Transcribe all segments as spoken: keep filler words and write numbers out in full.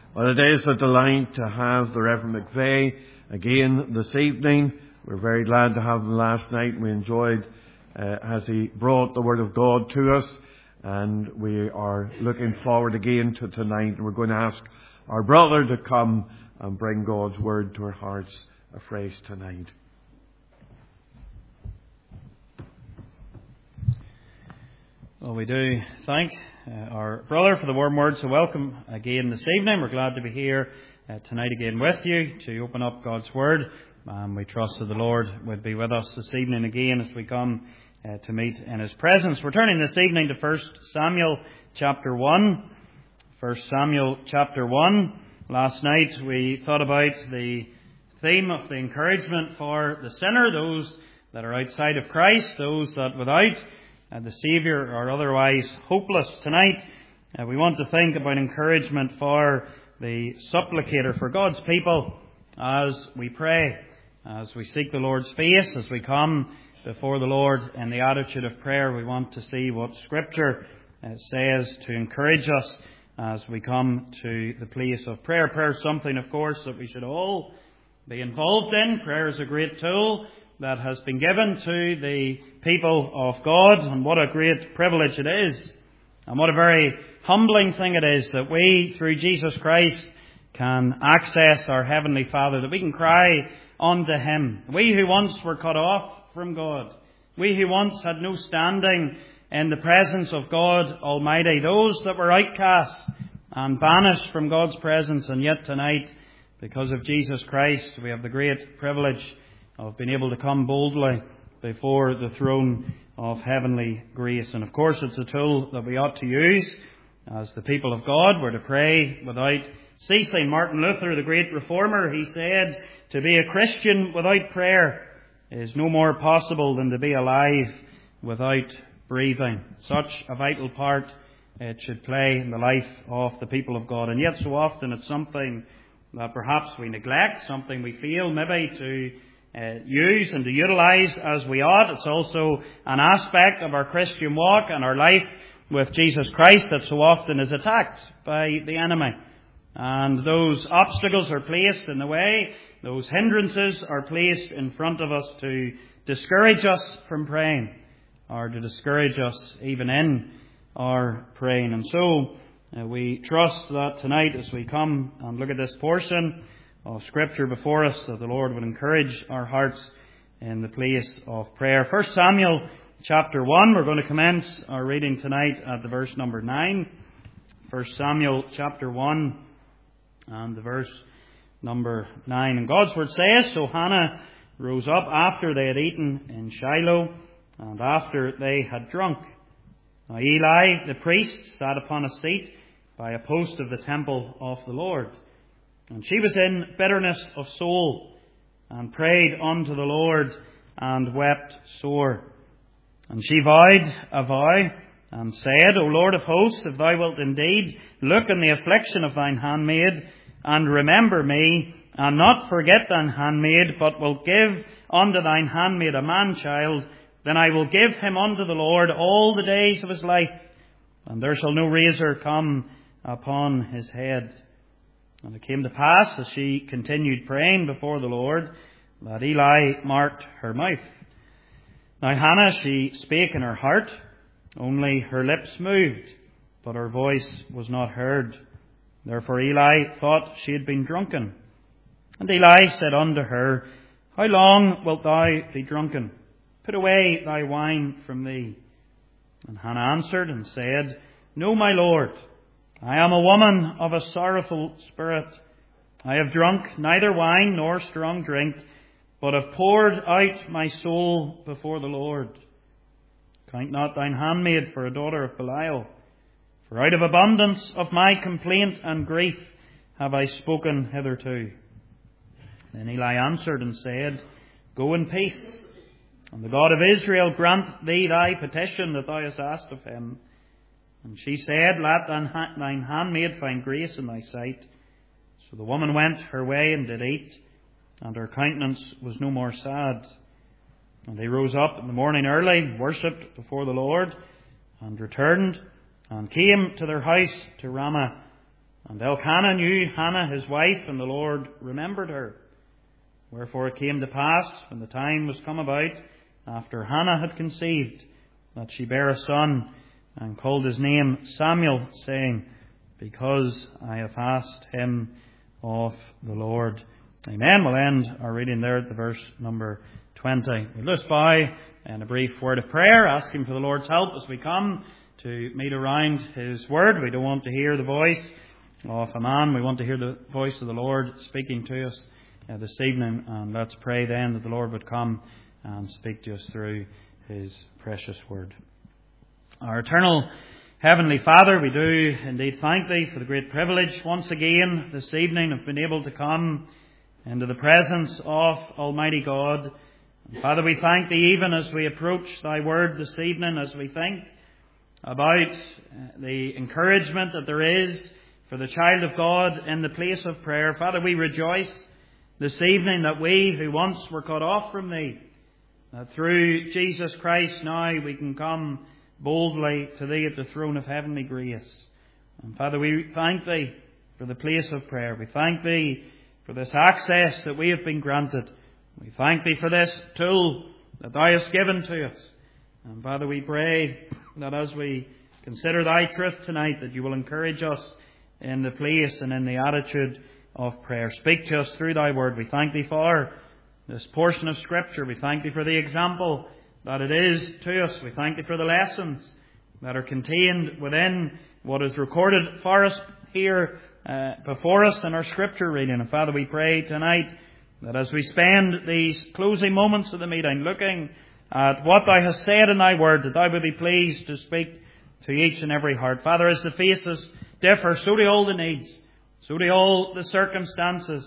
Well, it is a delight to have the Reverend McVeigh again this evening. We're very glad to have him last night. We enjoyed uh, as he brought the Word of God to us, and we are looking forward again to tonight. We're going to ask our brother to come and bring God's Word to our hearts afresh tonight. Well, we do thank uh, our brother for the warm words of welcome again this evening. We're glad to be here uh, tonight again with you to open up God's Word. Um, we trust that the Lord would be with us this evening again as we come uh, to meet in His presence. We're turning this evening to First Samuel chapter one. First Samuel chapter one. Last night we thought about the theme of the encouragement for the sinner, those that are outside of Christ, those that without Uh, the Saviour are otherwise hopeless. Tonight uh, we want to think about encouragement for the supplicator, for God's people as we pray, as we seek the Lord's face, as we come before the Lord in the attitude of prayer. We want to see what Scripture uh, says to encourage us as we come to the place of prayer. Prayer is something, of course, that we should all be involved in. Prayer is a great tool that has been given to the people of God, and what a great privilege it is, and what a very humbling thing it is that we, through Jesus Christ, can access our Heavenly Father, that we can cry unto Him. We who once were cut off from God, we who once had no standing in the presence of God Almighty, those that were outcast and banished from God's presence, and yet tonight, because of Jesus Christ, we have the great privilege of being able to come boldly before the throne of heavenly grace. And of course it's a tool that we ought to use as the people of God. We're to pray without ceasing. Martin Luther, the great reformer, he said, to be a Christian without prayer is no more possible than to be alive without breathing. Such a vital part it should play in the life of the people of God. And yet so often it's something that perhaps we neglect, something we feel maybe to Uh, use and to utilise as we ought. It's also an aspect of our Christian walk and our life with Jesus Christ that so often is attacked by the enemy. And those obstacles are placed in the way, those hindrances are placed in front of us to discourage us from praying, or to discourage us even in our praying. And so uh, we trust that tonight as we come and look at this portion of Scripture before us, that the Lord would encourage our hearts in the place of prayer. First Samuel chapter one, we're going to commence our reading tonight at the verse number nine. First Samuel chapter one and the verse number nine. And God's Word says, So Hannah rose up after they had eaten in Shiloh, and after they had drunk. Now Eli the priest sat upon a seat by a post of the temple of the Lord. And she was in bitterness of soul, and prayed unto the Lord, and wept sore. And she vowed a vow, and said, O Lord of hosts, if thou wilt indeed look on the affliction of thine handmaid, and remember me, and not forget thine handmaid, but wilt give unto thine handmaid a man-child, then I will give him unto the Lord all the days of his life, and there shall no razor come upon his head. And it came to pass, as she continued praying before the Lord, that Eli marked her mouth. Now Hannah, she spake in her heart, only her lips moved, but her voice was not heard. Therefore Eli thought she had been drunken. And Eli said unto her, How long wilt thou be drunken? Put away thy wine from thee. And Hannah answered and said, No, my Lord, I am a woman of a sorrowful spirit. I have drunk neither wine nor strong drink, but have poured out my soul before the Lord. Count not thine handmaid for a daughter of Belial, for out of abundance of my complaint and grief have I spoken hitherto. Then Eli answered and said, Go in peace, and the God of Israel grant thee thy petition that thou hast asked of him. And she said, Let thine handmaid find grace in thy sight. So the woman went her way and did eat, and her countenance was no more sad. And they rose up in the morning early, worshipped before the Lord, and returned, and came to their house to Ramah. And Elkanah knew Hannah his wife, and the Lord remembered her. Wherefore it came to pass, when the time was come about, after Hannah had conceived, that she bare a son, and called his name Samuel, saying, Because I have asked him of the Lord. Amen. We'll end our reading there at the verse number twenty. We'll just bow in a brief word of prayer, asking for the Lord's help as we come to meet around His Word. We don't want to hear the voice of a man. We want to hear the voice of the Lord speaking to us uh, this evening. And let's pray then that the Lord would come and speak to us through His precious Word. Our eternal Heavenly Father, we do indeed thank Thee for the great privilege once again this evening of being able to come into the presence of Almighty God. And Father, we thank Thee even as we approach Thy Word this evening, as we think about the encouragement that there is for the child of God in the place of prayer. Father, we rejoice this evening that we who once were cut off from Thee, that through Jesus Christ now we can come boldly to Thee at the throne of heavenly grace. And Father, we thank Thee for the place of prayer. We thank Thee for this access that we have been granted. We thank Thee for this tool that Thou hast given to us. And Father, we pray that as we consider Thy truth tonight, that You will encourage us in the place and in the attitude of prayer. Speak to us through Thy Word. We thank Thee for this portion of Scripture. We thank Thee for the example that it is to us. We thank Thee for the lessons that are contained within what is recorded for us here uh, before us in our Scripture reading. And Father, we pray tonight that as we spend these closing moments of the meeting looking at what Thou hast said in Thy Word, that Thou would be pleased to speak to each and every heart. Father, as the faces differ, so do all the needs, so do all the circumstances,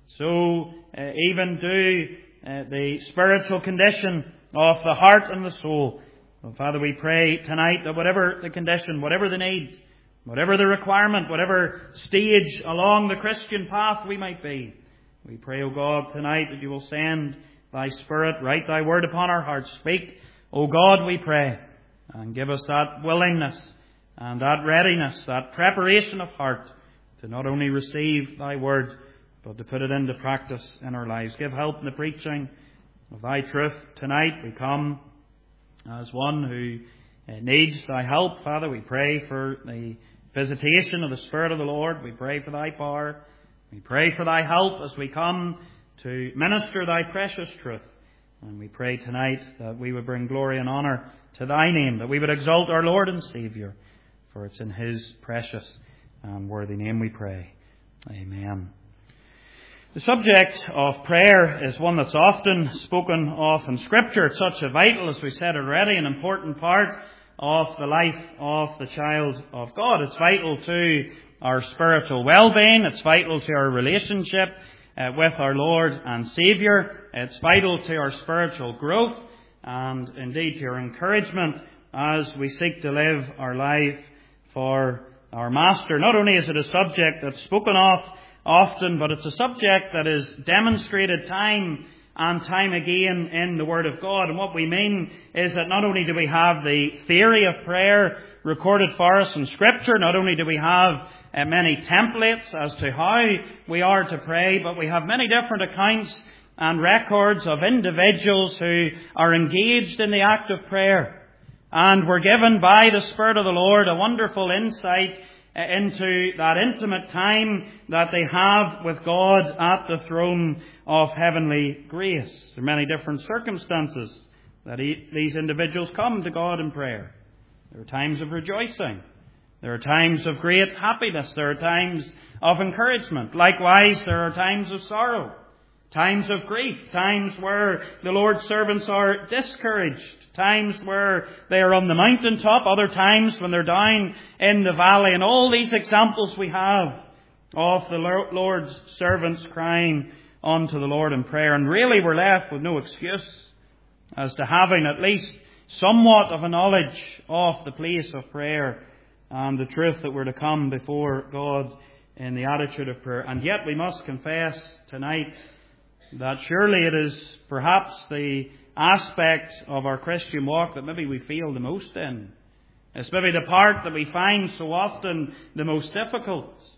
so uh, even do uh, the spiritual condition of the heart and the soul. Well, Father, we pray tonight that whatever the condition, whatever the need, whatever the requirement, whatever stage along the Christian path we might be, we pray, O God, tonight that You will send Thy Spirit, write Thy Word upon our hearts. Speak, O God, we pray, and give us that willingness and that readiness, that preparation of heart to not only receive Thy Word, but to put it into practice in our lives. Give help in the preaching of Thy truth tonight. We come as one who needs Thy help. Father, we pray for the visitation of the Spirit of the Lord. We pray for Thy power. We pray for Thy help as we come to minister Thy precious truth. And we pray tonight that we would bring glory and honour to Thy name, that we would exalt our Lord and Saviour, for it's in His precious and worthy name we pray. Amen. The subject of prayer is one that's often spoken of in Scripture. It's such a vital, as we said already, an important part of the life of the child of God. It's vital to our spiritual well-being. It's vital to our relationship uh, with our Lord and Saviour. It's vital to our spiritual growth and indeed to our encouragement as we seek to live our life for our Master. Not only is it a subject that's spoken of often, but it's a subject that is demonstrated time and time again in the Word of God. And what we mean is that not only do we have the theory of prayer recorded for us in Scripture, not only do we have uh, many templates as to how we are to pray, but we have many different accounts and records of individuals who are engaged in the act of prayer. And we're given by the Spirit of the Lord a wonderful insight into that intimate time that they have with God at the throne of heavenly grace. There are many different circumstances that he, these individuals come to God in prayer. There are times of rejoicing. There are times of great happiness. There are times of encouragement. Likewise, there are times of sorrow, times of grief, times where the Lord's servants are discouraged, times where they are on the mountaintop, other times when they're down in the valley. And all these examples we have of the Lord's servants crying unto the Lord in prayer. And really we're left with no excuse as to having at least somewhat of a knowledge of the place of prayer and the truth that we're to come before God in the attitude of prayer. And yet we must confess tonight that surely it is perhaps the aspect of our Christian walk that maybe we feel the most in. It's maybe the part that we find so often the most difficult.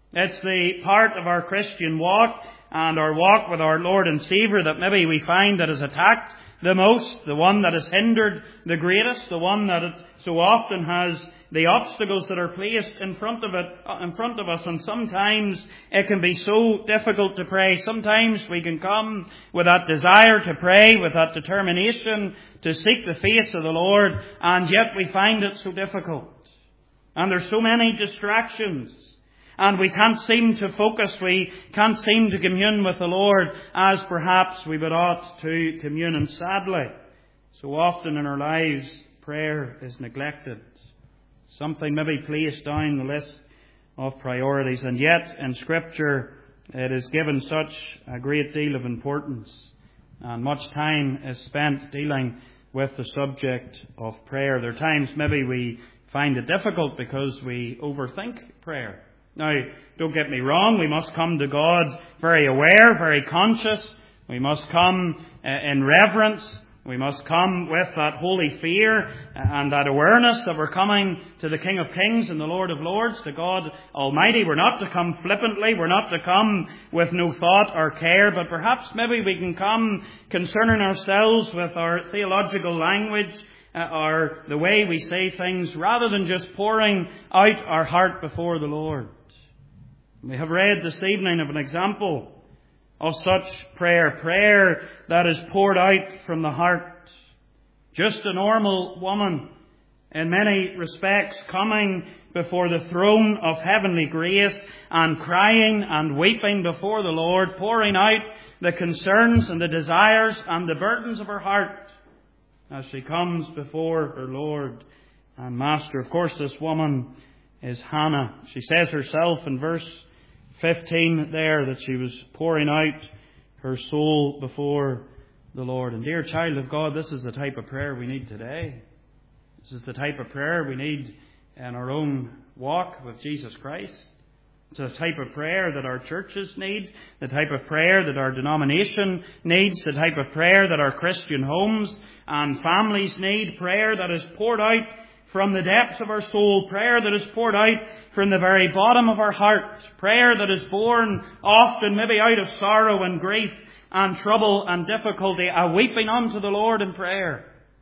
It's the part of our Christian walk and our walk with our Lord and Saviour that maybe we find that is attacked the most, the one that is hindered the greatest, the one that it so often has the obstacles that are placed in front of it, in front of us. And sometimes it can be so difficult to pray. Sometimes we can come with that desire to pray, with that determination to seek the face of the Lord, and yet we find it so difficult. And there's so many distractions. And we can't seem to focus, we can't seem to commune with the Lord as perhaps we would ought to commune. And sadly, so often in our lives, prayer is neglected. Something maybe placed down the list of priorities. And yet, in Scripture, it is given such a great deal of importance. And much time is spent dealing with the subject of prayer. There are times maybe we find it difficult because we overthink prayer. Now, don't get me wrong, we must come to God very aware, very conscious. We must come uh, in reverence. We must come with that holy fear and that awareness that we're coming to the King of Kings and the Lord of Lords, to God Almighty. We're not to come flippantly. We're not to come with no thought or care. But perhaps maybe we can come concerning ourselves with our theological language, uh, or the way we say things, rather than just pouring out our heart before the Lord. We have read this evening of an example of such prayer, prayer that is poured out from the heart. Just a normal woman, in many respects, coming before the throne of heavenly grace and crying and weeping before the Lord, pouring out the concerns and the desires and the burdens of her heart as she comes before her Lord and Master. Of course, this woman is Hannah. She says herself in verse fifteen there that she was pouring out her soul before the Lord. And dear child of God, this is the type of prayer we need today. This is the type of prayer we need in our own walk with Jesus Christ. It's the type of prayer that our churches need, the type of prayer that our denomination needs, the type of prayer that our Christian homes and families need, prayer that is poured out from the depths of our soul, prayer that is poured out from the very bottom of our heart, prayer that is born often maybe out of sorrow and grief and trouble and difficulty, a weeping unto the Lord in prayer,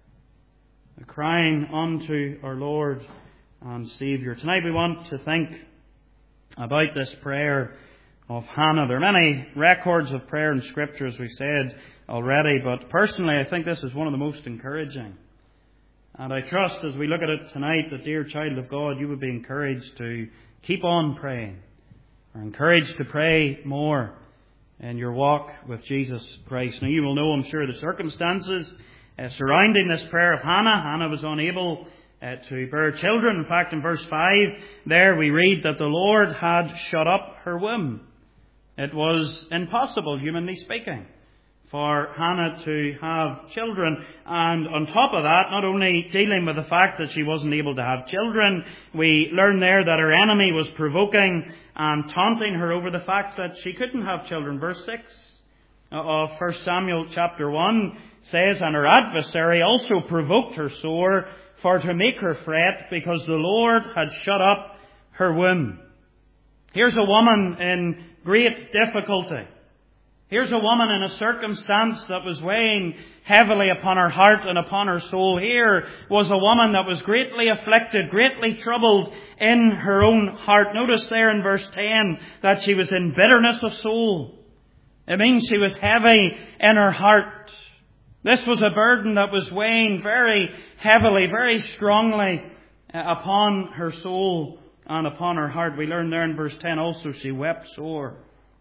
a crying unto our Lord and Saviour. Tonight we want to think about this prayer of Hannah. There are many records of prayer in Scripture, as we said already, but personally I think this is one of the most encouraging. And I trust as we look at it tonight that, dear child of God, you would be encouraged to keep on praying, or encouraged to pray more in your walk with Jesus Christ. Now you will know, I'm sure, the circumstances uh, surrounding this prayer of Hannah. Hannah was unable uh, to bear children. In fact, in verse five there we read that the Lord had shut up her womb. It was impossible, humanly speaking, for Hannah to have children. And on top of that, not only dealing with the fact that she wasn't able to have children, we learn there that her enemy was provoking and taunting her over the fact that she couldn't have children. Verse six of First Samuel chapter one says, "And her adversary also provoked her sore for to make her fret, because the Lord had shut up her womb." Here's a woman in great difficulty. Here's a woman in a circumstance that was weighing heavily upon her heart and upon her soul. Here was a woman that was greatly afflicted, greatly troubled in her own heart. Notice there in verse ten that she was in bitterness of soul. It means she was heavy in her heart. This was a burden that was weighing very heavily, very strongly upon her soul and upon her heart. We learn there in verse ten also she wept sore.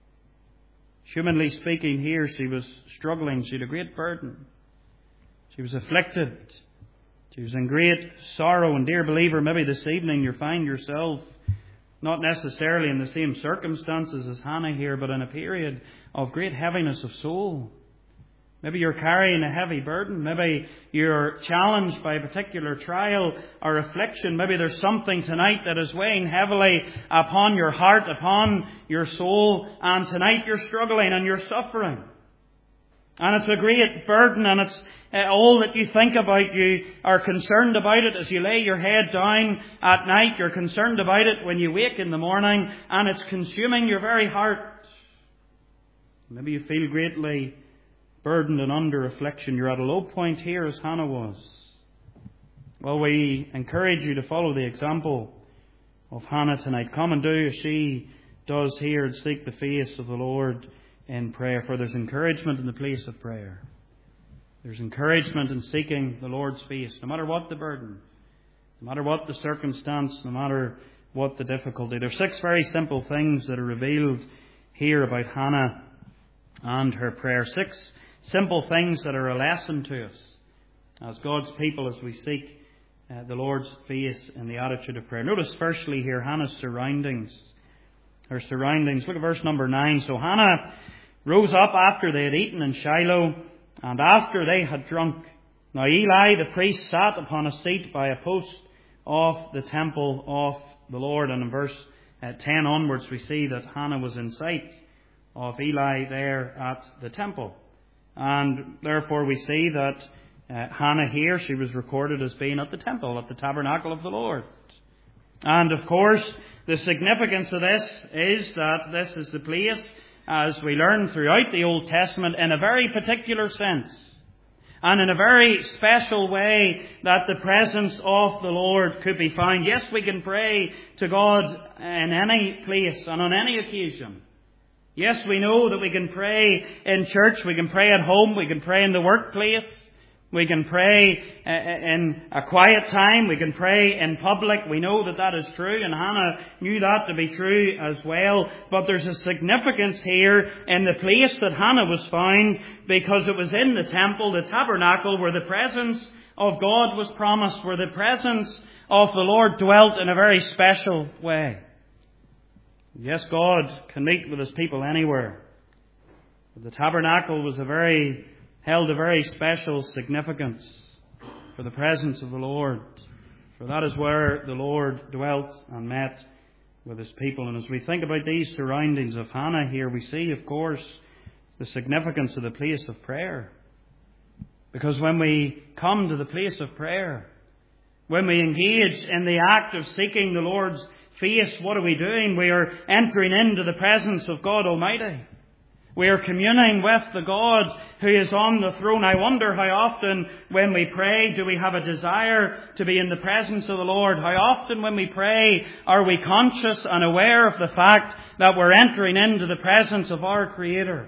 Humanly speaking, here she was struggling. She had a great burden. She was afflicted. She was in great sorrow. And dear believer, maybe this evening you find yourself not necessarily in the same circumstances as Hannah here, but in a period of great heaviness of soul. Maybe you're carrying a heavy burden. Maybe you're challenged by a particular trial or affliction. Maybe there's something tonight that is weighing heavily upon your heart, upon your soul. And tonight you're struggling and you're suffering. And it's a great burden, and it's uh, all that you think about. You are concerned about it as you lay your head down at night. You're concerned about it when you wake in the morning, and it's consuming your very heart. Maybe you feel greatly burdened and under affliction. You're at a low point here as Hannah was. Well, we encourage you to follow the example of Hannah tonight. Come and do as she does here and seek the face of the Lord in prayer. For there's encouragement in the place of prayer. There's encouragement in seeking the Lord's face, no matter what the burden, no matter what the circumstance, no matter what the difficulty. There's six very simple things that are revealed here about Hannah and her prayer. Six simple things that are a lesson to us as God's people as we seek uh, the Lord's face in the attitude of prayer. Notice firstly here Hannah's surroundings. Her surroundings. Look at verse number nine. So Hannah rose up after they had eaten in Shiloh, and after they had drunk. Now Eli the priest sat upon a seat by a post of the temple of the Lord. And in verse uh, ten onwards we see that Hannah was in sight of Eli there at the temple. And therefore we see that uh, Hannah here, she was recorded as being at the temple, at the tabernacle of the Lord. And of course, the significance of this is that this is the place, as we learn throughout the Old Testament, in a very particular sense and in a very special way, that the presence of the Lord could be found. Yes, we can pray to God in any place and on any occasion. Yes, we know that we can pray in church, we can pray at home, we can pray in the workplace, we can pray in a quiet time, we can pray in public. We know that that is true, and Hannah knew that to be true as well. But there's a significance here in the place that Hannah was found, because it was in the temple, the tabernacle, where the presence of God was promised, where the presence of the Lord dwelt in a very special way. Yes, God can meet with His people anywhere. But the tabernacle was a very, held a very special significance for the presence of the Lord. For that is where the Lord dwelt and met with His people. And as we think about these surroundings of Hannah here, we see, of course, the significance of the place of prayer. Because when we come to the place of prayer, when we engage in the act of seeking the Lord's face, what are we doing? We are entering into the presence of God Almighty. We are communing with the God who is on the throne. I wonder how often when we pray do we have a desire to be in the presence of the Lord? How often when we pray are we conscious and aware of the fact that we're entering into the presence of our Creator?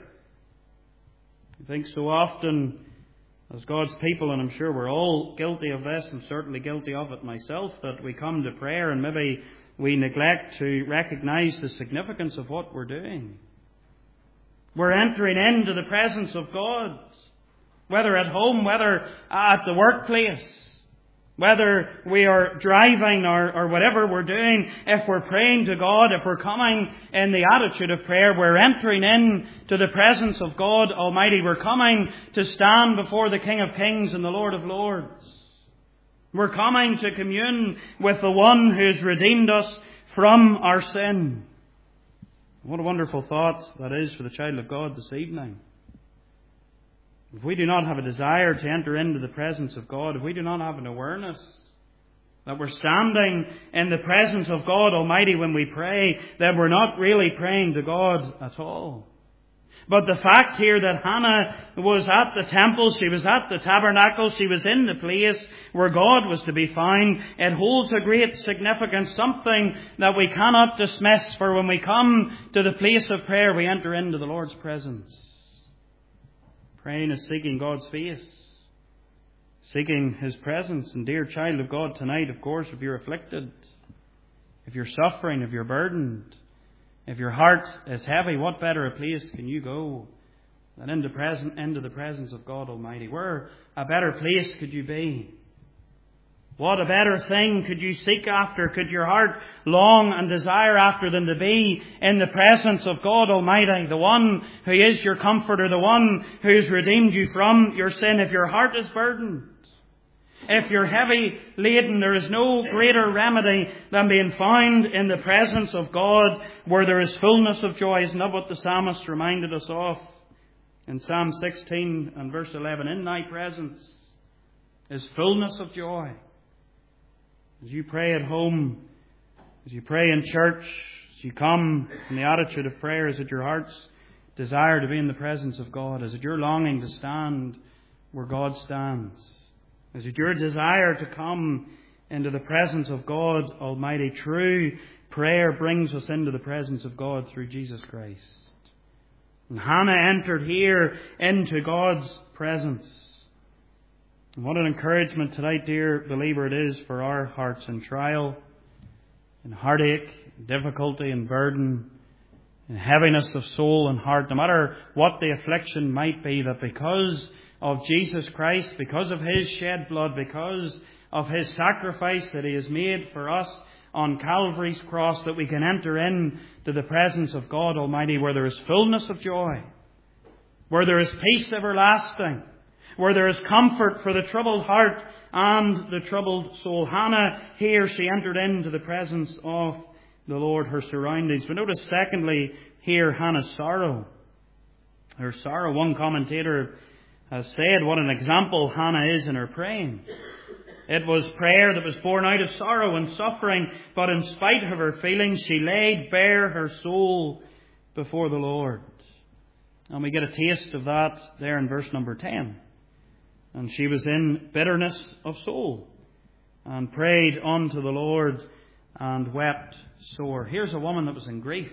I think so often as God's people, and I'm sure we're all guilty of this, and certainly guilty of it myself, that we come to prayer and maybe we neglect to recognize the significance of what we're doing. We're entering into the presence of God, whether at home, whether at the workplace, whether we are driving or, or whatever we're doing. If we're praying to God, if we're coming in the attitude of prayer, we're entering into the presence of God Almighty. We're coming to stand before the King of Kings and the Lord of Lords. We're coming to commune with the one who has redeemed us from our sin. What a wonderful thought that is for the child of God this evening. If we do not have a desire to enter into the presence of God, if we do not have an awareness that we're standing in the presence of God Almighty when we pray, then we're not really praying to God at all. But the fact here that Hannah was at the temple, she was at the tabernacle, she was in the place where God was to be found, it holds a great significance, something that we cannot dismiss. For when we come to the place of prayer, we enter into the Lord's presence. Praying is seeking God's face, seeking His presence. And dear child of God, tonight, of course, if you're afflicted, if you're suffering, if you're burdened, if your heart is heavy, what better a place can you go than into, present, into the presence of God Almighty? Where a better place could you be? What a better thing could you seek after, could your heart long and desire after, than to be in the presence of God Almighty, the one who is your comforter, the one who has redeemed you from your sin. If your heart is burdened, if you're heavy laden, there is no greater remedy than being found in the presence of God, where there is fullness of joy. Isn't that what the psalmist reminded us of In Psalm sixteen and verse eleven, in thy presence is fullness of joy. As you pray at home, as you pray in church, as you come in the attitude of prayer, is it your heart's desire to be in the presence of God? Is it your longing to stand where God stands? Is it your desire to come into the presence of God Almighty? True prayer brings us into the presence of God through Jesus Christ. And Hannah entered here into God's presence. And what an encouragement tonight, dear believer, it is for our hearts in trial, in heartache, difficulty and burden, in heaviness of soul and heart, no matter what the affliction might be, that because of Jesus Christ, because of His shed blood, because of His sacrifice that He has made for us on Calvary's cross, that we can enter in to the presence of God Almighty, where there is fullness of joy, where there is peace everlasting, where there is comfort for the troubled heart and the troubled soul. Hannah here, she entered into the presence of the Lord, her surroundings. But notice secondly here Hannah's sorrow. Her sorrow, one commentator has said what an example Hannah is in her praying. It was prayer that was born out of sorrow and suffering, but in spite of her feelings, she laid bare her soul before the Lord. And we get a taste of that there in verse number ten. And she was in bitterness of soul, and prayed unto the Lord, and wept sore. Here's a woman that was in grief.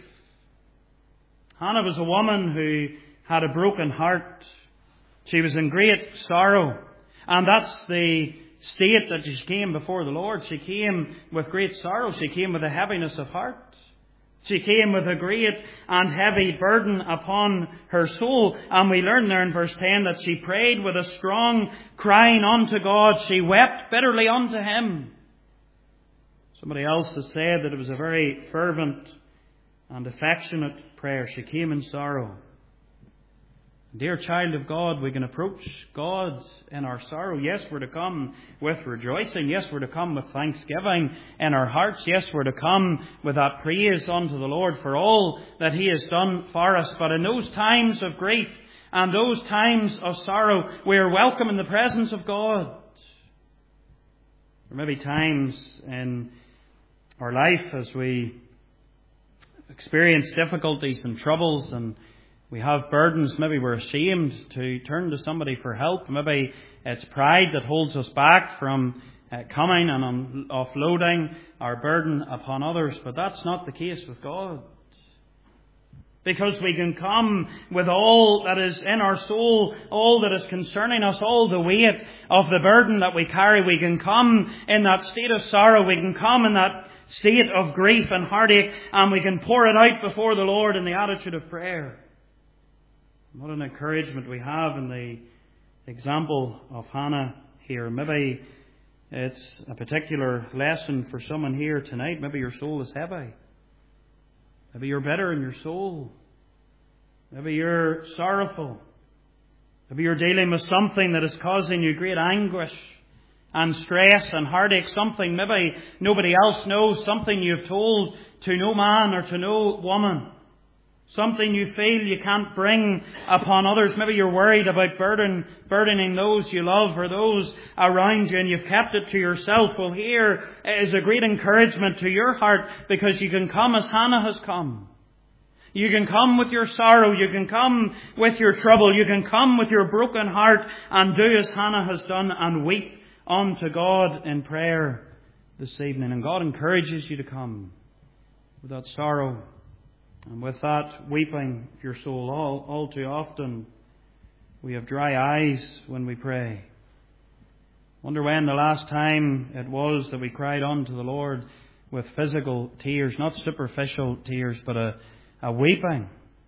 Hannah was a woman who had a broken heart. She was in great sorrow. And that's the state that she came before the Lord. She came with great sorrow. She came with a heaviness of heart. She came with a great and heavy burden upon her soul. And we learn there in verse ten that she prayed with a strong crying unto God. She wept bitterly unto Him. Somebody else has said that it was a very fervent and affectionate prayer. She came in sorrow. Dear child of God, we can approach God in our sorrow. Yes, we're to come with rejoicing. Yes, we're to come with thanksgiving in our hearts. Yes, we're to come with that praise unto the Lord for all that He has done for us. But in those times of grief and those times of sorrow, we are welcome in the presence of God. There may be times in our life as we experience difficulties and troubles and we have burdens, maybe we're ashamed to turn to somebody for help. Maybe it's pride that holds us back from uh, coming and un- offloading our burden upon others. But that's not the case with God. Because we can come with all that is in our soul, all that is concerning us, all the weight of the burden that we carry. We can come in that state of sorrow. We can come in that state of grief and heartache, and we can pour it out before the Lord in the attitude of prayer. What an encouragement we have in the example of Hannah here. Maybe it's a particular lesson for someone here tonight. Maybe your soul is heavy. Maybe you're bitter in your soul. Maybe you're sorrowful. Maybe you're dealing with something that is causing you great anguish and stress and heartache. Something maybe nobody else knows. Something you've told to no man or to no woman. Something you feel you can't bring upon others. Maybe you're worried about burden, burdening those you love or those around you, and you've kept it to yourself. Well, here is a great encouragement to your heart, because you can come as Hannah has come. You can come with your sorrow. You can come with your trouble. You can come with your broken heart and do as Hannah has done and weep unto God in prayer this evening. And God encourages you to come with that sorrow and with that weeping of your soul. All, all too often we have dry eyes when we pray. Wonder when the last time it was that we cried unto the Lord with physical tears, not superficial tears, but a, a weeping.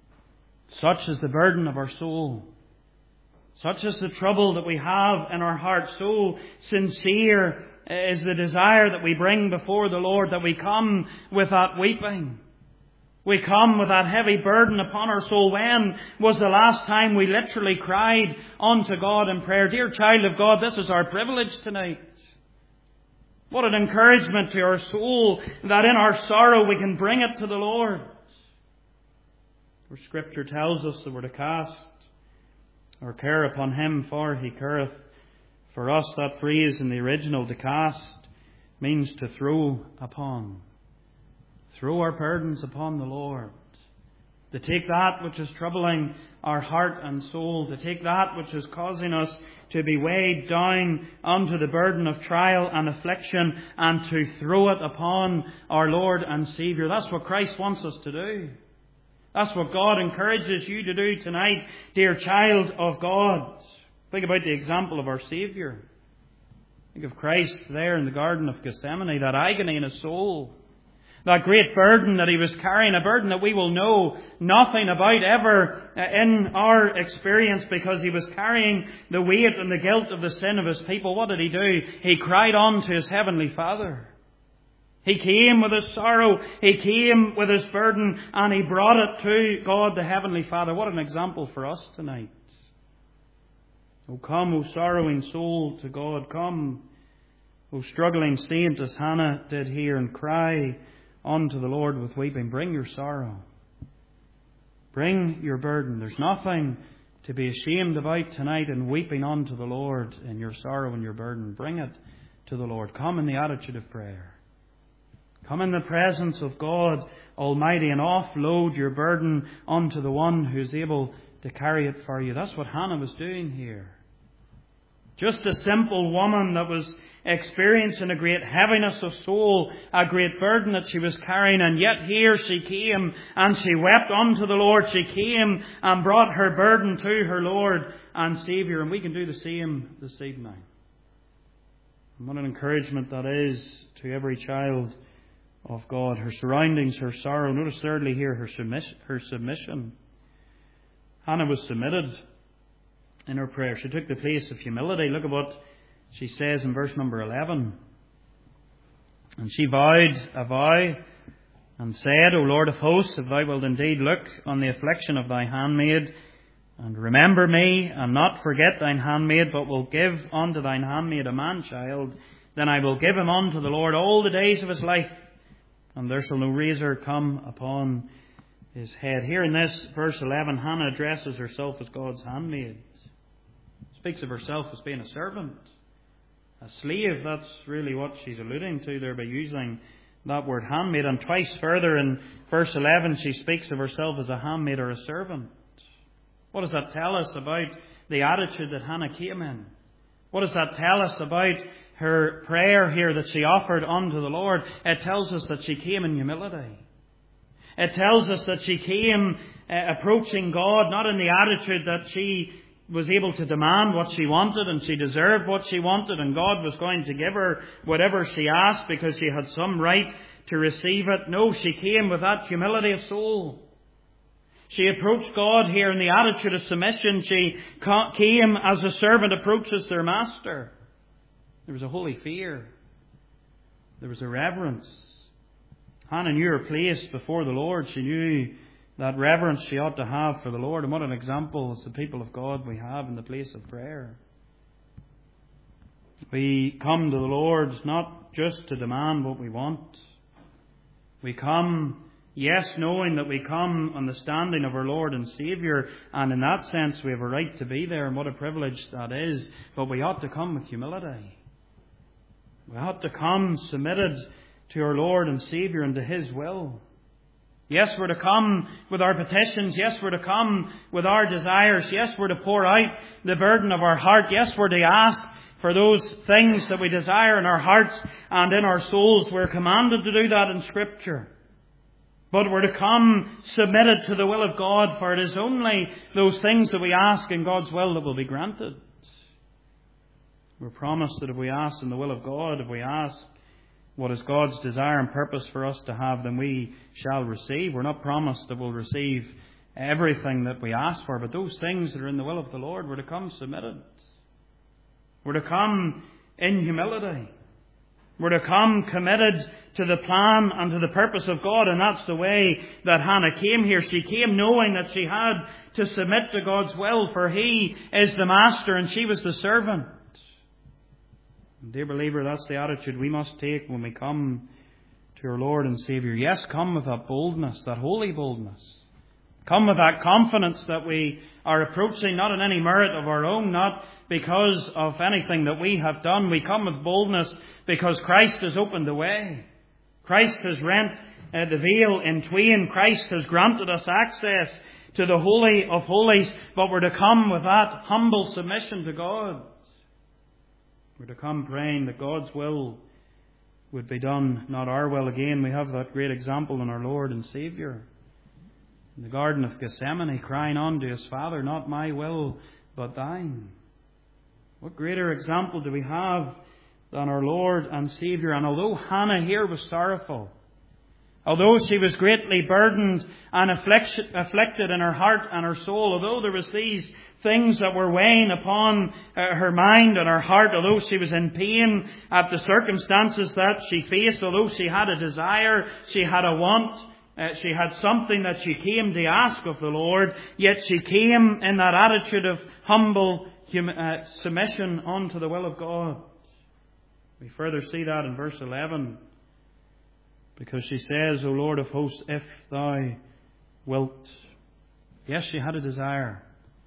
Such is the burden of our soul. Such is the trouble that we have in our heart. So sincere is the desire that we bring before the Lord, that we come with that weeping. We come with that heavy burden upon our soul. When was the last time we literally cried unto God in prayer? Dear child of God, this is our privilege tonight. What an encouragement to our soul that in our sorrow we can bring it to the Lord. For Scripture tells us that we're to cast Our care upon Him, for He careth for us. That phrase in the original, to cast, means to throw upon. Throw our burdens upon the Lord. To take that which is troubling our heart and soul, to take that which is causing us to be weighed down under the burden of trial and affliction, and to throw it upon our Lord and Saviour. That's what Christ wants us to do. That's what God encourages you to do tonight, dear child of God. Think about the example of our Saviour. Think of Christ there in the Garden of Gethsemane, that agony in His soul. That great burden that He was carrying, a burden that we will know nothing about ever in our experience, because He was carrying the weight and the guilt of the sin of His people. What did He do? He cried on to His Heavenly Father. He came with His sorrow, He came with His burden, and He brought it to God the Heavenly Father. What an example for us tonight. O come, O sorrowing soul, to God. Come, O struggling saint, as Hannah did here, and cry unto the Lord with weeping. Bring your sorrow. Bring your burden. There's nothing to be ashamed about tonight in weeping unto the Lord in your sorrow and your burden. Bring it to the Lord. Come in the attitude of prayer. Come in the presence of God Almighty and offload your burden unto the one who is able to carry it for you. That's what Hannah was doing here. Just a simple woman that was experiencing a great heaviness of soul, a great burden that she was carrying, and yet here she came and she wept unto the Lord. She came and brought her burden to her Lord and Saviour, and we can do the same this evening. And what an encouragement that is to every child of God. Her surroundings, her sorrow. Notice thirdly here her submission. Her submission. Hannah was submitted in her prayer. She took the place of humility. Look at what she says in verse number eleven. And she vowed a vow and said, O Lord of hosts, if thou wilt indeed look on the affliction of thy handmaid, and remember me, and not forget thine handmaid, but will give unto thine handmaid a man-child, then I will give him unto the Lord all the days of his life, and there shall no razor come upon his head. Here in this verse eleven, Hannah addresses herself as God's handmaid. Speaks of herself as being a servant, a slave. That's really what she's alluding to there by using that word handmaid. And twice further in verse eleven, she speaks of herself as a handmaid or a servant. What does that tell us about the attitude that Hannah came in? What does that tell us about her prayer here that she offered unto the Lord? It tells us that she came in humility. It tells us that she came uh, approaching God not in the attitude that she was able to demand what she wanted and she deserved what she wanted and God was going to give her whatever she asked because she had some right to receive it. No, she came with that humility of soul. She approached God here in the attitude of submission. She came as a servant approaches their master. There was a holy fear. There was a reverence. Hannah knew her place before the Lord. She knew that reverence she ought to have for the Lord. And what an example as the people of God we have in the place of prayer. We come to the Lord not just to demand what we want. We come, yes, knowing that we come on the standing of our Lord and Saviour, and in that sense we have a right to be there, and what a privilege that is. But we ought to come with humility. We ought to come submitted to our Lord and Saviour and to His will. Yes, we're to come with our petitions. Yes, we're to come with our desires. Yes, we're to pour out the burden of our heart. Yes, we're to ask for those things that we desire in our hearts and in our souls. We're commanded to do that in Scripture. But we're to come submitted to the will of God, for it is only those things that we ask in God's will that will be granted. We're promised that if we ask in the will of God, if we ask what is God's desire and purpose for us to have, then we shall receive. We're not promised that we'll receive everything that we ask for, but those things that are in the will of the Lord, we're to come submitted. We're to come in humility. We're to come committed to the plan and to the purpose of God, and that's the way that Hannah came here. She came knowing that she had to submit to God's will, for He is the master and she was the servant. Dear believer, that's the attitude we must take when we come to our Lord and Saviour. Yes, come with that boldness, that holy boldness. Come with that confidence that we are approaching not in any merit of our own, not because of anything that we have done. We come with boldness because Christ has opened the way. Christ has rent uh, the veil in twain. Christ has granted us access to the Holy of Holies. But we're to come with that humble submission to God. We're to come praying that God's will would be done, not our will. Again, we have that great example in our Lord and Saviour. In the Garden of Gethsemane, crying on to His Father, not my will, but thine. What greater example do we have than our Lord and Saviour? And although Hannah here was sorrowful, although she was greatly burdened and afflicted in her heart and her soul, although there was these things that were weighing upon her mind and her heart, although she was in pain at the circumstances that she faced, although she had a desire, she had a want, uh, she had something that she came to ask of the Lord, yet she came in that attitude of humble hum- uh, submission unto the will of God. We further see that in verse eleven, because she says, O Lord of hosts, if thou wilt. Yes, she had a desire.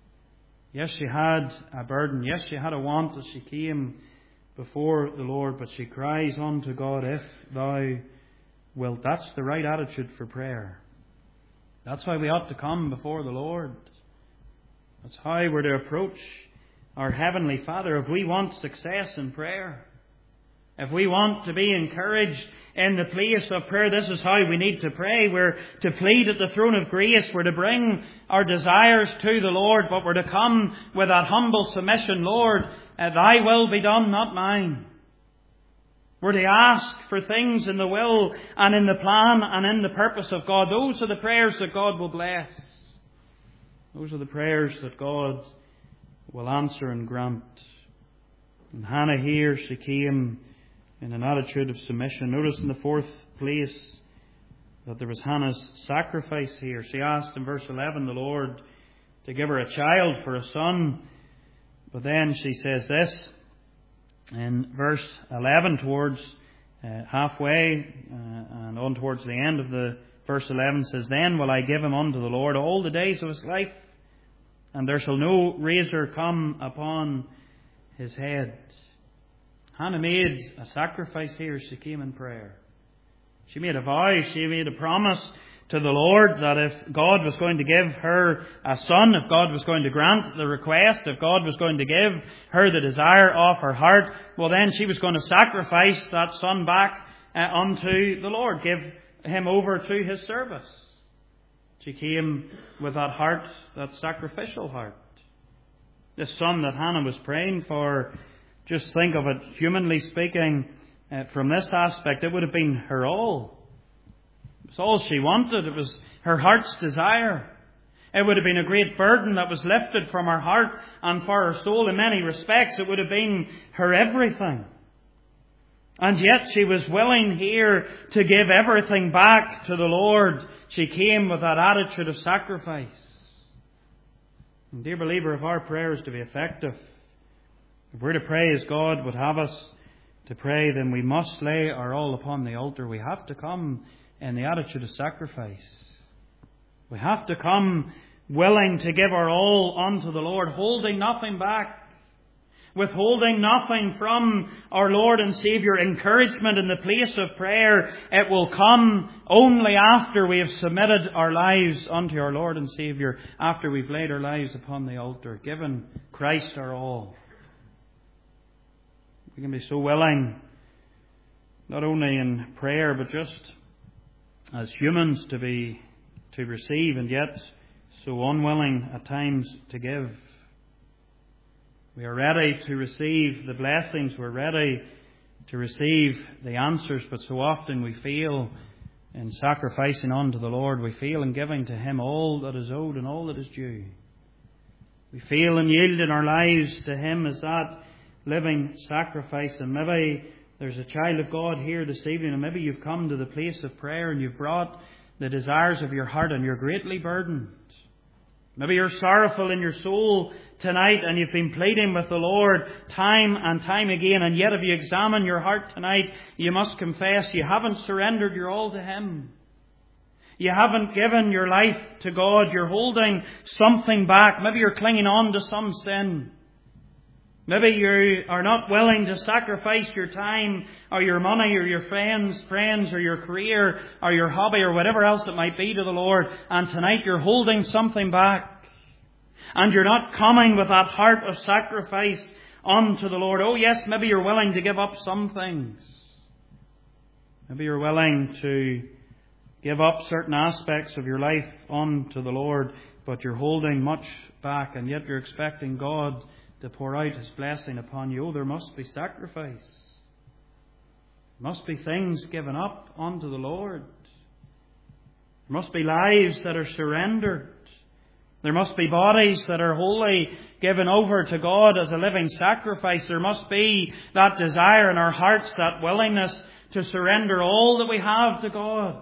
Yes, she had a burden. Yes, she had a want as she came before the Lord. But she cries unto God, if thou wilt. That's the right attitude for prayer. That's why we ought to come before the Lord. That's how we're to approach our Heavenly Father. If we want success in prayer, if we want to be encouraged in the place of prayer, this is how we need to pray. We're to plead at the throne of grace. We're to bring our desires to the Lord, but we're to come with that humble submission. Lord, uh, thy will be done, not mine. We're to ask for things in the will and in the plan and in the purpose of God. Those are the prayers that God will bless. Those are the prayers that God will answer and grant. And Hannah here, she came in an attitude of submission. Notice in the fourth place that there was Hannah's sacrifice here. She asked in verse eleven the Lord to give her a child for a son. But then she says this in verse eleven, towards uh, halfway uh, and on towards the end of the verse eleven, says, Then will I give him unto the Lord all the days of his life, and there shall no razor come upon his head. Hannah made a sacrifice here. She came in prayer. She made a vow. She made a promise to the Lord that if God was going to give her a son, if God was going to grant the request, if God was going to give her the desire of her heart, well then she was going to sacrifice that son back uh, unto the Lord, give him over to His service. She came with that heart, that sacrificial heart. This son that Hannah was praying for, just think of it, humanly speaking, uh, from this aspect, it would have been her all. It was all she wanted. It was her heart's desire. It would have been a great burden that was lifted from her heart and for her soul in many respects. It would have been her everything. And yet she was willing here to give everything back to the Lord. She came with that attitude of sacrifice. And dear believer, if our prayer is to be effective, if we're to pray as God would have us to pray, then we must lay our all upon the altar. We have to come in the attitude of sacrifice. We have to come willing to give our all unto the Lord, holding nothing back, withholding nothing from our Lord and Saviour. Encouragement in the place of prayer, it will come only after we have submitted our lives unto our Lord and Saviour, after we've laid our lives upon the altar, given Christ our all. We can be so willing, not only in prayer, but just as humans to be to receive, and yet so unwilling at times to give. We are ready to receive the blessings, we're ready to receive the answers, but so often we fail in sacrificing unto the Lord. We fail in giving to Him all that is owed and all that is due. We fail in yielding our lives to Him as that living sacrifice. And maybe there's a child of God here this evening, and maybe you've come to the place of prayer and you've brought the desires of your heart and you're greatly burdened. Maybe you're sorrowful in your soul tonight and you've been pleading with the Lord time and time again, and yet if you examine your heart tonight, you must confess you haven't surrendered your all to Him. You haven't given your life to God. You're holding something back. Maybe you're clinging on to some sin. Maybe you are not willing to sacrifice your time or your money or your friends, friends or your career or your hobby or whatever else it might be to the Lord. And tonight you're holding something back. And you're not coming with that heart of sacrifice unto the Lord. Oh yes, maybe you're willing to give up some things. Maybe you're willing to give up certain aspects of your life unto the Lord, but you're holding much back, and yet you're expecting God to pour out His blessing upon you. Oh, there must be sacrifice. There must be things given up unto the Lord. There must be lives that are surrendered. There must be bodies that are wholly given over to God as a living sacrifice. There must be that desire in our hearts, that willingness to surrender all that we have to God.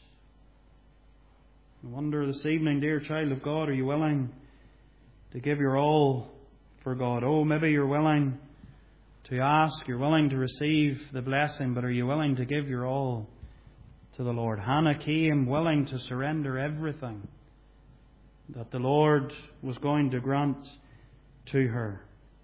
I wonder this evening, dear child of God, are you willing to give your all for God? Oh, maybe you're willing to ask, you're willing to receive the blessing, but are you willing to give your all to the Lord? Hannah came willing to surrender everything that the Lord was going to grant to her.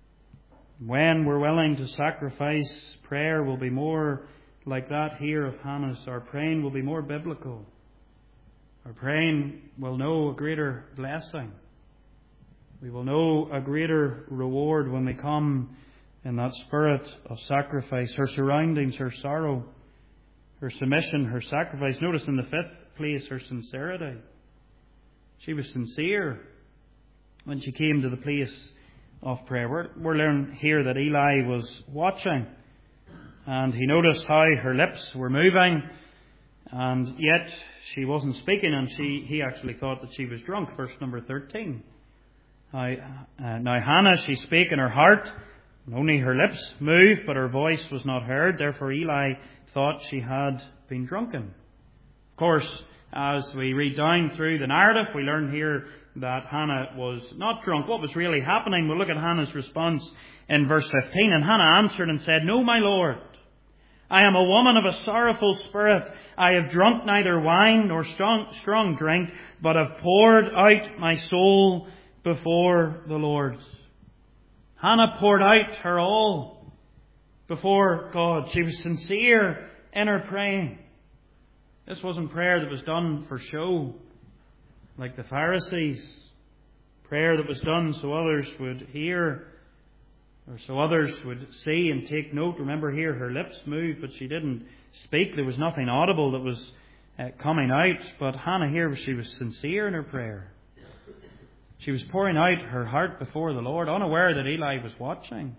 When we're willing to sacrifice, prayer will be more like that here of Hannah's. Our praying will be more biblical. Our praying will know a greater blessing. We will know a greater reward when we come in that spirit of sacrifice. Her surroundings, her sorrow, her submission, her sacrifice. Notice in the fifth place, her sincerity. She was sincere when she came to the place of prayer. We're, we're learning here that Eli was watching, and he noticed how her lips were moving, and yet she wasn't speaking, and she he actually thought that she was drunk. Verse number thirteen. Now, uh, now Hannah, she spake in her heart, and only her lips moved, but her voice was not heard. Therefore Eli thought she had been drunken. Of course, as we read down through the narrative, we learn here that Hannah was not drunk. What was really happening? We'll look at Hannah's response in verse fifteen. And Hannah answered and said, No, my Lord, I am a woman of a sorrowful spirit. I have drunk neither wine nor strong, strong drink, but have poured out my soul before the Lord. Hannah poured out her all before God. She was sincere in her praying. This wasn't prayer that was done for show, like the Pharisees. Prayer that was done so others would hear, or so others would see and take note. Remember here, her lips moved, but she didn't speak. There was nothing audible that was uh, coming out. But Hannah here, she was sincere in her prayer. She was pouring out her heart before the Lord, unaware that Eli was watching.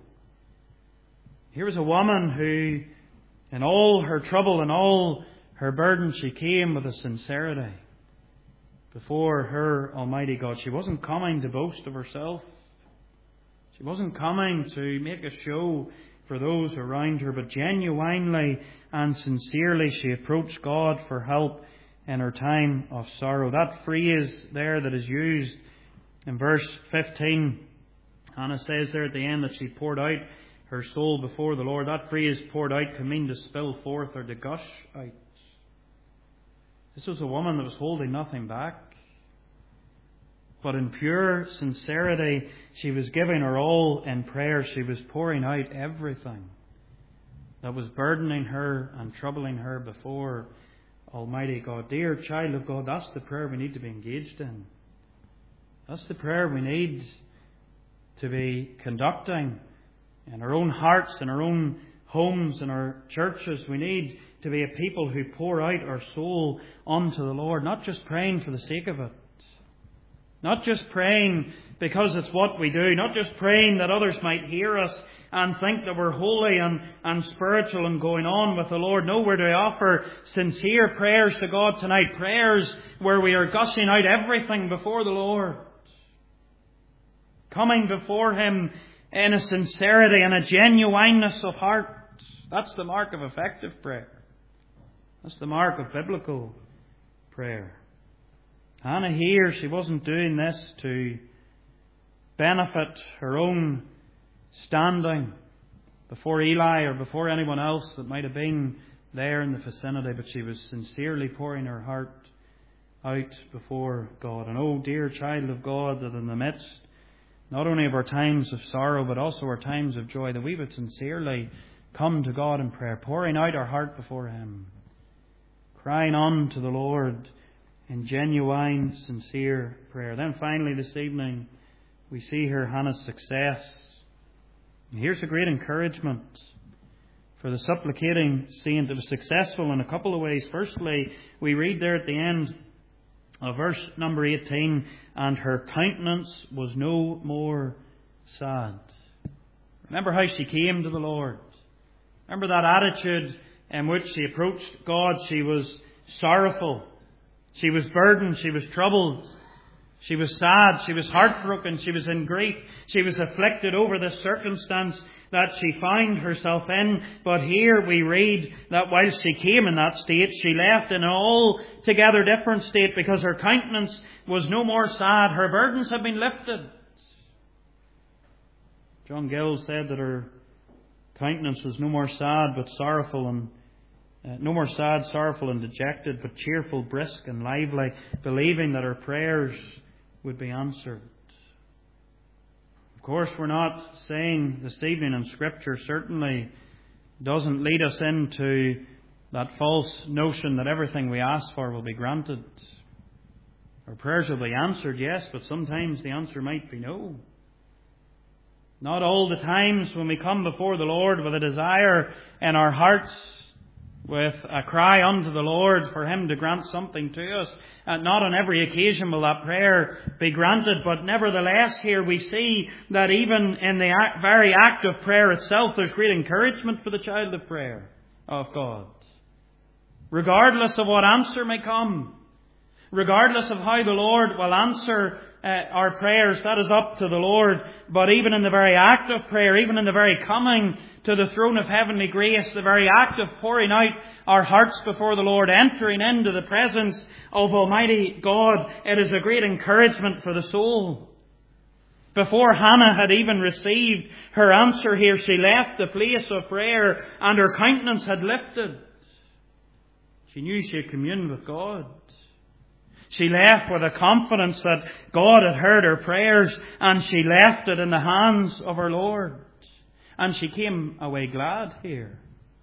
Here was a woman who, in all her trouble and all her burden, she came with a sincerity before her Almighty God. She wasn't coming to boast of herself. She wasn't coming to make a show for those around her, but genuinely and sincerely she approached God for help in her time of sorrow. That phrase there that is used in verse fifteen, Hannah says there at the end that she poured out her soul before the Lord. That phrase, poured out, can mean to spill forth or to gush out. This was a woman that was holding nothing back. But in pure sincerity, she was giving her all in prayer. She was pouring out everything that was burdening her and troubling her before Almighty God. Dear child of God, that's the prayer we need to be engaged in. That's the prayer we need to be conducting in our own hearts, in our own homes, in our churches. We need to be a people who pour out our soul unto the Lord, not just praying for the sake of it. Not just praying because it's what we do. Not just praying that others might hear us and think that we're holy and, and spiritual and going on with the Lord. No, we're to offer sincere prayers to God tonight. Prayers where we are gushing out everything before the Lord. Coming before Him in a sincerity and a genuineness of heart. That's the mark of effective prayer. That's the mark of biblical prayer. Hannah here, she wasn't doing this to benefit her own standing before Eli or before anyone else that might have been there in the vicinity, but she was sincerely pouring her heart out before God. And oh, dear child of God, that in the midst not only of our times of sorrow, but also our times of joy, that we would sincerely come to God in prayer, pouring out our heart before Him, crying on to the Lord in genuine, sincere prayer. Then finally this evening, we see here Hannah's success. And here's a great encouragement for the supplicating saint. It was successful in a couple of ways. Firstly, we read there at the end of verse number eighteen, and her countenance was no more sad. Remember how she came to the Lord. Remember that attitude in which she approached God. She was sorrowful. She was burdened. She was troubled. She was sad. She was heartbroken. She was in grief. She was afflicted over this circumstance that she found herself in. But here we read that whilst she came in that state, she left in an altogether different state, because her countenance was no more sad. Her burdens had been lifted. John Gill said that her countenance was no more sad but sorrowful, and uh, no more sad, sorrowful and dejected, but cheerful, brisk and lively, believing that her prayers would be answered. Of course, we're not saying this evening, and Scripture certainly doesn't lead us into that false notion that everything we ask for will be granted. Our prayers will be answered, yes, but sometimes the answer might be no. Not all the times when we come before the Lord with a desire in our hearts, with a cry unto the Lord for Him to grant something to us. And not on every occasion will that prayer be granted, but nevertheless here we see that even in the act, very act of prayer itself, there's great encouragement for the child of prayer of God. Regardless of what answer may come, regardless of how the Lord will answer uh, our prayers, that is up to the Lord. But even in the very act of prayer, even in the very coming to the throne of heavenly grace, the very act of pouring out our hearts before the Lord, entering into the presence of Almighty God, it is a great encouragement for the soul. Before Hannah had even received her answer here, she left the place of prayer and her countenance had lifted. She knew she had communed with God. She left with a confidence that God had heard her prayers, and she left it in the hands of her Lord. And she came away glad here.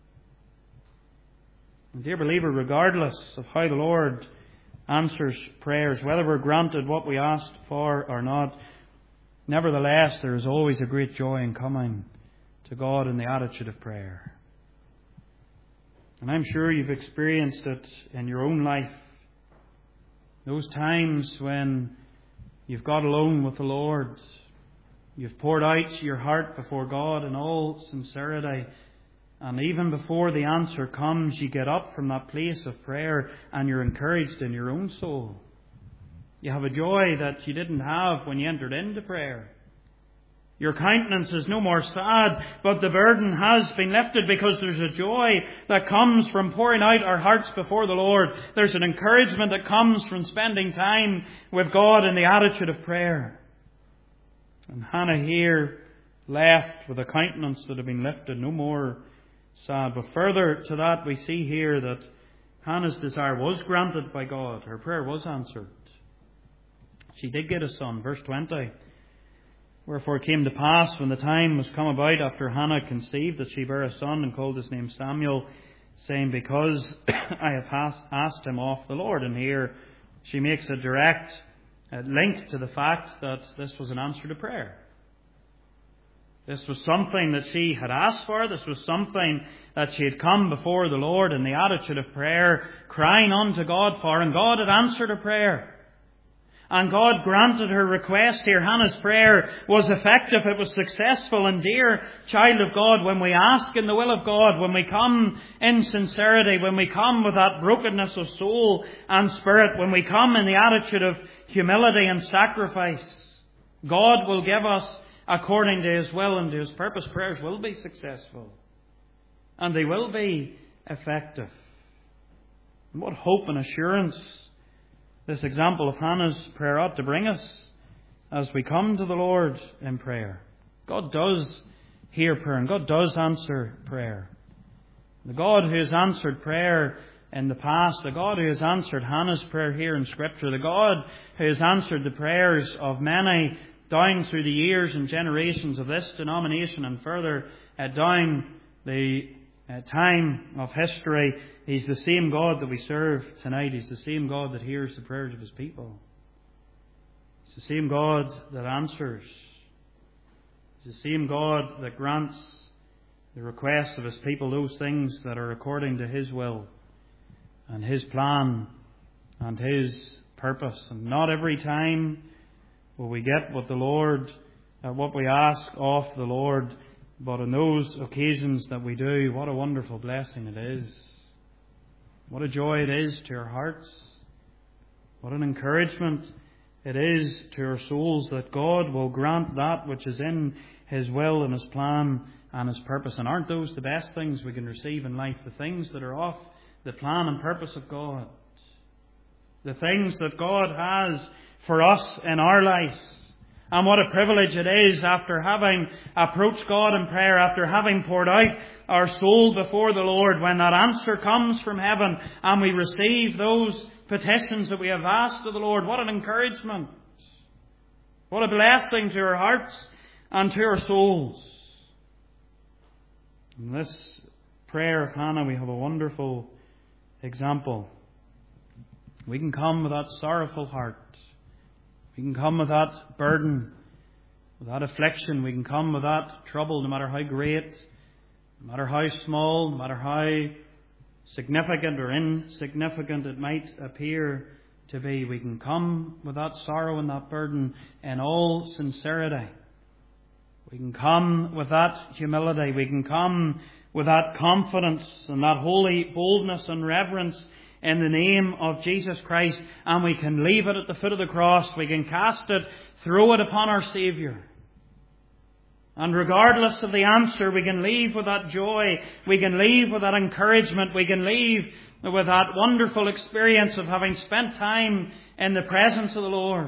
And dear believer, regardless of how the Lord answers prayers, whether we're granted what we asked for or not, nevertheless, there is always a great joy in coming to God in the attitude of prayer. And I'm sure you've experienced it in your own life. Those times when you've got alone with the Lord, you've poured out your heart before God in all sincerity, and even before the answer comes, you get up from that place of prayer and you're encouraged in your own soul. You have a joy that you didn't have when you entered into prayer. Your countenance is no more sad, but the burden has been lifted, because there's a joy that comes from pouring out our hearts before the Lord. There's an encouragement that comes from spending time with God in the attitude of prayer. And Hannah here left with a countenance that had been lifted, no more sad. But further to that, we see here that Hannah's desire was granted by God. Her prayer was answered. She did get a son. Verse twenty. Wherefore it came to pass, when the time was come about after Hannah conceived, that she bare a son, and called his name Samuel, saying, Because I have asked him of the Lord. And here she makes a direct uh, link to the fact that this was an answer to prayer. This was something that she had asked for. This was something that she had come before the Lord in the attitude of prayer, crying unto God for, and God had answered her prayer. And God granted her request here. Hannah's prayer was effective. It was successful. And dear child of God, when we ask in the will of God, when we come in sincerity, when we come with that brokenness of soul and spirit, when we come in the attitude of humility and sacrifice, God will give us according to His will and to His purpose. Prayers will be successful. And they will be effective. And what hope and assurance this example of Hannah's prayer ought to bring us as we come to the Lord in prayer. God does hear prayer, and God does answer prayer. The God who has answered prayer in the past, the God who has answered Hannah's prayer here in Scripture, the God who has answered the prayers of many down through the years and generations of this denomination and further uh, down the uh, time of history. He's the same God that we serve tonight. He's the same God that hears the prayers of His people. It's the same God that answers. It's the same God that grants the request of His people those things that are according to His will and His plan and His purpose. And not every time will we get what the Lord, uh, what we ask of the Lord, but on those occasions that we do, what a wonderful blessing it is. What a joy it is to our hearts. What an encouragement it is to our souls that God will grant that which is in His will and His plan and His purpose. And aren't those the best things we can receive in life? The things that are off the plan and purpose of God. The things that God has for us in our lives. And what a privilege it is, after having approached God in prayer, after having poured out our soul before the Lord, when that answer comes from heaven and we receive those petitions that we have asked of the Lord. What an encouragement. What a blessing to our hearts and to our souls. In this prayer of Hannah, we have a wonderful example. We can come with that sorrowful heart. We can come with that burden, with that affliction. We can come with that trouble, no matter how great, no matter how small, no matter how significant or insignificant it might appear to be. We can come with that sorrow and that burden in all sincerity. We can come with that humility. We can come with that confidence and that holy boldness and reverence in the name of Jesus Christ, and we can leave it at the foot of the cross. We can cast it, throw it upon our Saviour. And regardless of the answer, we can leave with that joy. We can leave with that encouragement. We can leave with that wonderful experience of having spent time in the presence of the Lord.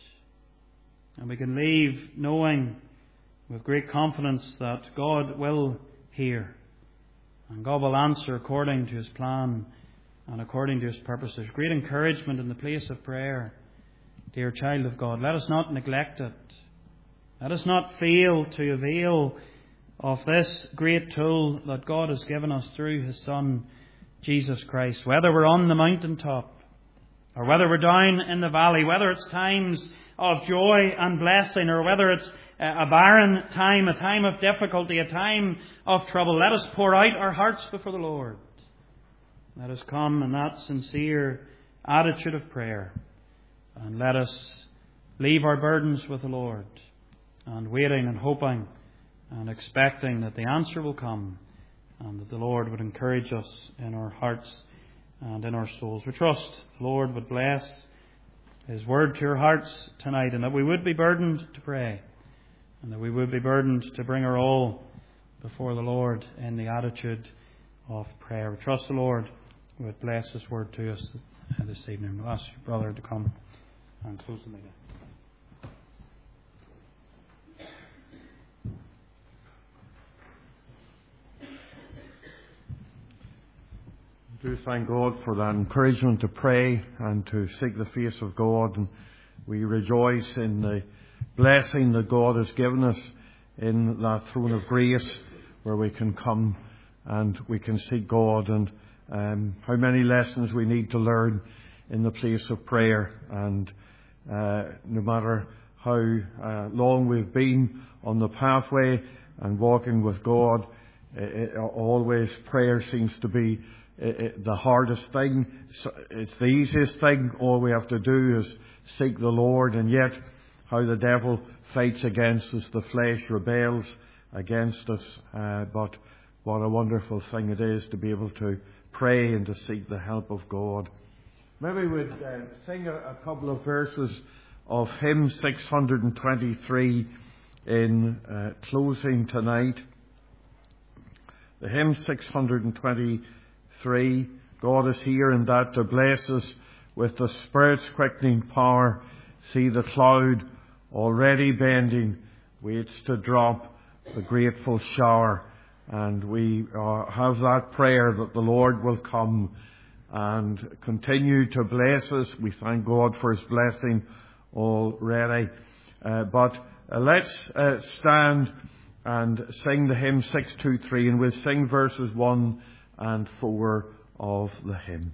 And we can leave knowing with great confidence that God will hear. And God will answer according to His plan and according to His purpose. There's great encouragement in the place of prayer. Dear child of God, let us not neglect it. Let us not fail to avail of this great tool that God has given us through His Son, Jesus Christ. Whether we're on the mountaintop or whether we're down in the valley, whether it's times of joy and blessing or whether it's a barren time, a time of difficulty, a time of trouble, let us pour out our hearts before the Lord. Let us come in that sincere attitude of prayer, and let us leave our burdens with the Lord, and waiting and hoping and expecting that the answer will come, and that the Lord would encourage us in our hearts and in our souls. We trust the Lord would bless His word to our hearts tonight, and that we would be burdened to pray, and that we would be burdened to bring our all before the Lord in the attitude of prayer. We trust the Lord would bless His word to us this evening. We'll ask your brother to come and close the meeting. We do thank God for that encouragement to pray and to seek the face of God, and we rejoice in the blessing that God has given us in that throne of grace where we can come and we can seek God, and um, how many lessons we need to learn in the place of prayer. And uh, no matter how uh, long we've been on the pathway and walking with God, it, it, always prayer seems to be it, it, the hardest thing. It's the easiest thing. All we have to do is seek the Lord, and yet how the devil fights against us, the flesh rebels against us. Uh, but what a wonderful thing it is to be able to pray and to seek the help of God. Maybe we'd uh, sing a, a couple of verses of hymn six hundred twenty-three in uh, closing tonight. The hymn six hundred twenty-three, God is here and that to bless us with the Spirit's quickening power. See the cloud already bending, waits to drop the grateful shower. And we uh, have that prayer that the Lord will come and continue to bless us. We thank God for His blessing already. Uh, but uh, let's uh, stand and sing the hymn six two three, and we'll sing verses one and four of the hymn.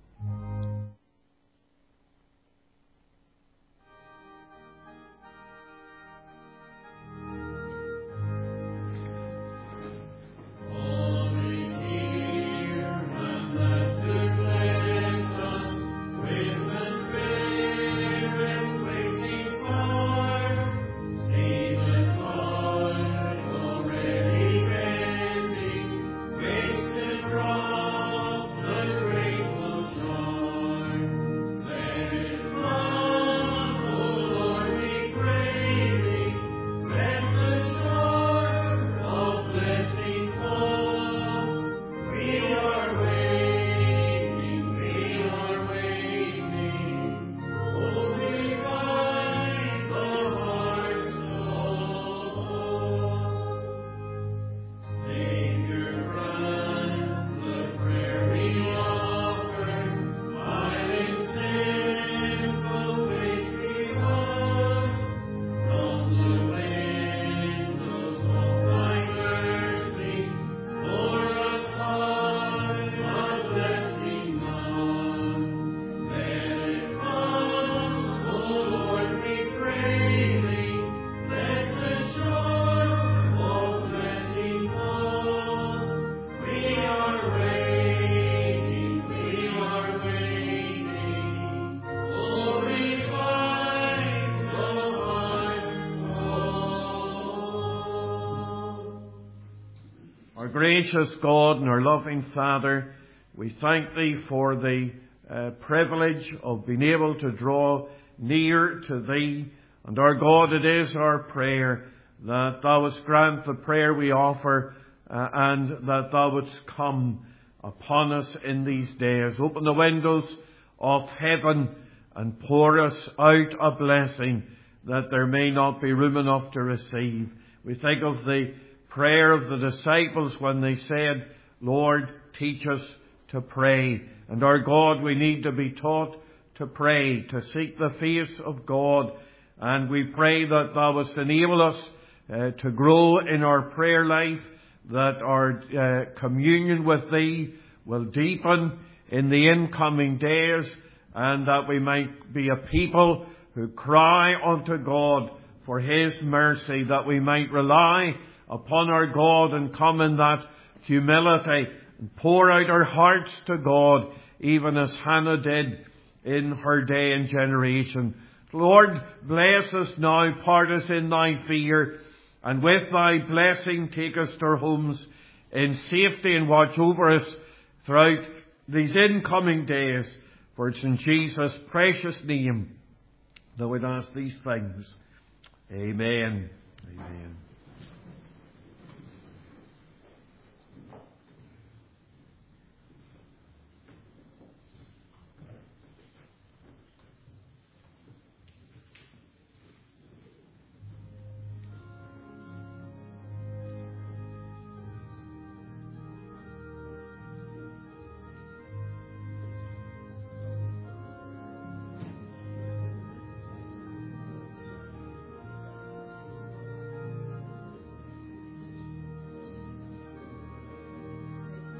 Gracious God and our loving Father, we thank Thee for the uh, privilege of being able to draw near to Thee. And our God, it is our prayer that Thou wouldst grant the prayer we offer uh, and that Thou wouldst come upon us in these days. Open the windows of heaven and pour us out a blessing that there may not be room enough to receive. We think of the prayer of the disciples when they said, Lord, teach us to pray. And our God, we need to be taught to pray, to seek the face of God. And we pray that Thou wouldst enable us uh, to grow in our prayer life, that our uh, communion with Thee will deepen in the incoming days, and that we might be a people who cry unto God for His mercy, that we might rely upon our God and come in that humility and pour out our hearts to God, even as Hannah did in her day and generation. Lord, bless us now, part us in Thy fear, and with Thy blessing take us to our homes in safety and watch over us throughout these incoming days. For it's in Jesus' precious name that we'd ask these things. Amen. Amen.